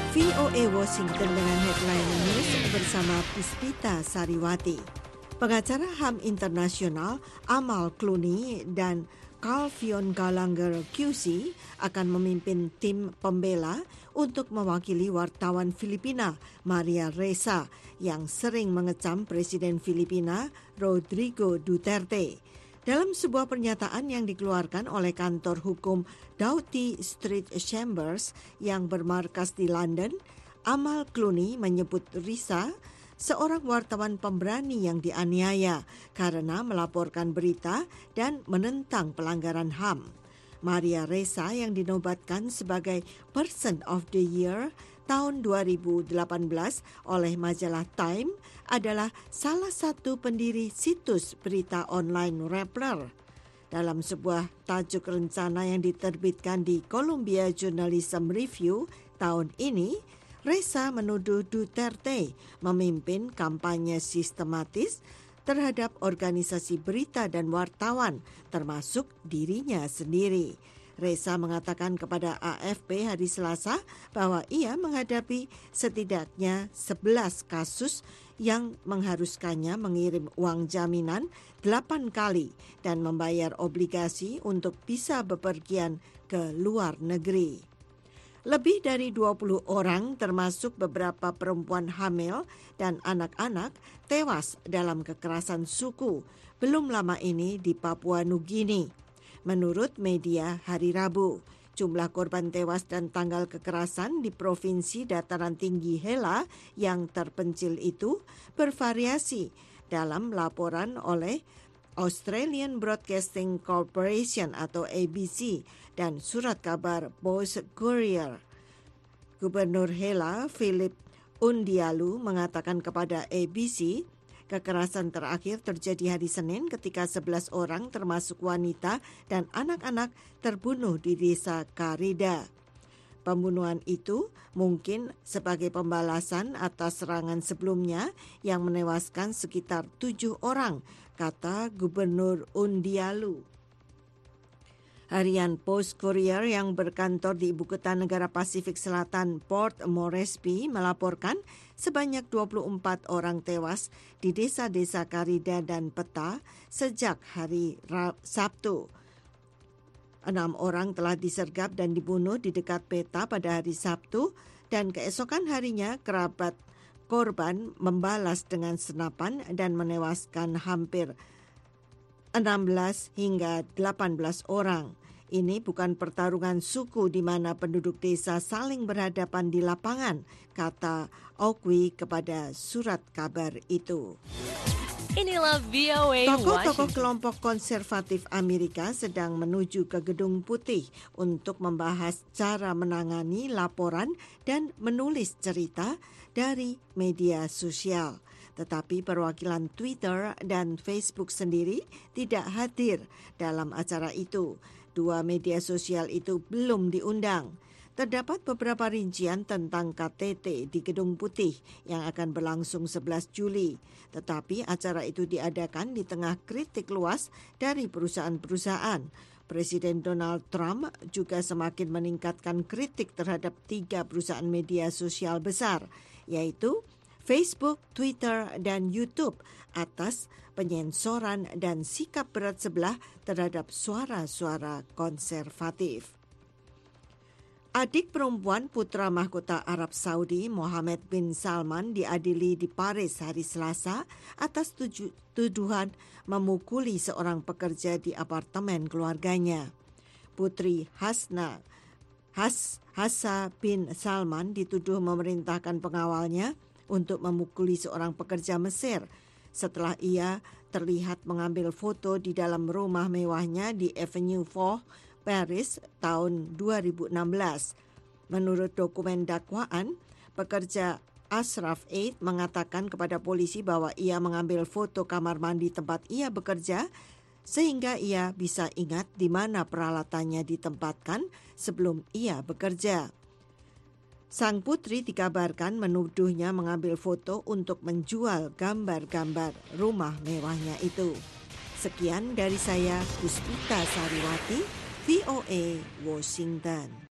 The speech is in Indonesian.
VOA Washington dengan headline news bersama Puspita Sariwati. Pengacara HAM internasional Amal Clooney dan Calvion Gallagher QC akan memimpin tim pembela untuk mewakili wartawan Filipina Maria Ressa yang sering mengecam Presiden Filipina Rodrigo Duterte. Dalam sebuah pernyataan yang dikeluarkan oleh kantor hukum Doughty Street Chambers yang bermarkas di London, Amal Clooney menyebut Ressa seorang wartawan pemberani yang dianiaya karena melaporkan berita dan menentang pelanggaran HAM. Maria Ressa yang dinobatkan sebagai Person of the Year tahun 2018 oleh majalah Time adalah salah satu pendiri situs berita online Rappler. Dalam sebuah tajuk rencana yang diterbitkan di Columbia Journalism Review tahun ini, Ressa menuduh Duterte memimpin kampanye sistematis terhadap organisasi berita dan wartawan, termasuk dirinya sendiri. Ressa mengatakan kepada AFP hari Selasa bahwa ia menghadapi setidaknya 11 kasus yang mengharuskannya mengirim uang jaminan 8 kali dan membayar obligasi untuk bisa bepergian ke luar negeri. Lebih dari 20 orang termasuk beberapa perempuan hamil dan anak-anak tewas dalam kekerasan suku belum lama ini di Papua Nugini. Menurut media hari Rabu, jumlah korban tewas dan tanggal kekerasan di provinsi dataran tinggi Hela yang terpencil itu bervariasi dalam laporan oleh Australian Broadcasting Corporation atau ABC dan surat kabar Post Courier. Gubernur Hela, Philip Undialu, mengatakan kepada ABC, kekerasan terakhir terjadi hari Senin ketika 11 orang termasuk wanita dan anak-anak terbunuh di desa Karida. Pembunuhan itu mungkin sebagai pembalasan atas serangan sebelumnya yang menewaskan sekitar 7 orang, kata Gubernur Undialu. Harian Post Courier yang berkantor di ibu kota negara Pasifik Selatan Port Moresby melaporkan sebanyak 24 orang tewas di desa-desa Karida dan Peta sejak hari Sabtu. 6 orang telah disergap dan dibunuh di dekat Peta pada hari Sabtu dan keesokan harinya kerabat korban membalas dengan senapan dan menewaskan hampir 16 hingga 18 orang. Ini bukan pertarungan suku di mana penduduk desa saling berhadapan di lapangan, kata Oqui kepada surat kabar itu. Inilah VOA Tokoh-tokoh Washington. kelompok konservatif Amerika sedang menuju ke Gedung Putih untuk membahas cara menangani laporan dan menulis cerita dari media sosial. Tetapi perwakilan Twitter dan Facebook sendiri tidak hadir dalam acara itu. Dua media sosial itu belum diundang. Terdapat beberapa rincian tentang KTT di Gedung Putih yang akan berlangsung 11 Juli. Tetapi acara itu diadakan di tengah kritik luas dari perusahaan-perusahaan. Presiden Donald Trump juga semakin meningkatkan kritik terhadap 3 perusahaan media sosial besar, yaitu Facebook, Twitter, dan YouTube atas penyensoran dan sikap berat sebelah terhadap suara-suara konservatif. Adik perempuan putra mahkota Arab Saudi Mohammed bin Salman diadili di Paris hari Selasa atas tuduhan memukuli seorang pekerja di apartemen keluarganya. Putri Hassa bin Salman dituduh memerintahkan pengawalnya untuk memukuli seorang pekerja Mesir setelah ia terlihat mengambil foto di dalam rumah mewahnya di Avenue 4, Paris tahun 2016. Menurut dokumen dakwaan, pekerja Ashraf Eid mengatakan kepada polisi bahwa ia mengambil foto kamar mandi tempat ia bekerja sehingga ia bisa ingat di mana peralatannya ditempatkan sebelum ia bekerja. Sang putri dikabarkan menuduhnya mengambil foto untuk menjual gambar-gambar rumah mewahnya itu. Sekian dari saya, Puspita Sariwati, VOA Washington.